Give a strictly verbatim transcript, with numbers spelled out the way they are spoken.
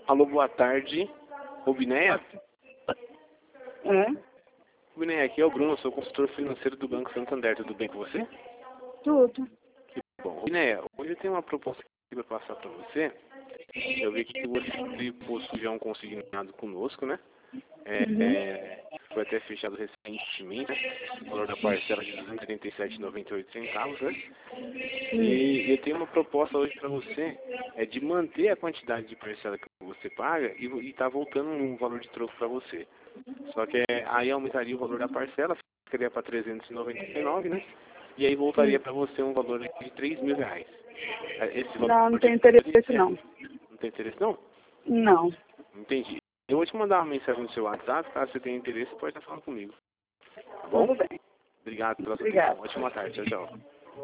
Alô, boa tarde. Rubinéia? É? Rubinéia, aqui é o Bruno, eu sou consultor financeiro do Banco Santander. Tudo bem com você? Tudo. Que bom. Rubinéia, hoje eu tenho uma proposta aqui para passar para você. Eu vi que você possui já um consignado conosco, né? É, Uhum. é, foi até fechado recentemente, né? O valor da parcela de duzentos e oitenta e sete reais e noventa e oito centavos, né? E eu tenho uma proposta hoje para você, é de manter a quantidade de parcela que você paga e está voltando um valor de troco para você. Só que é, aí aumentaria o valor da parcela, ficaria para trezentos e noventa e nove, né? E aí voltaria Sim. para você um valor de três mil reais. Esse valor Não, não de tem interesse é, não. não tem interesse não? Não. Entendi. Eu vou te mandar uma mensagem no seu WhatsApp, caso você tenha interesse, pode estar falando comigo. Tá bom? Tudo bem. Obrigado pela sua atenção. Obrigada. Ótima tarde. Tchau, tchau.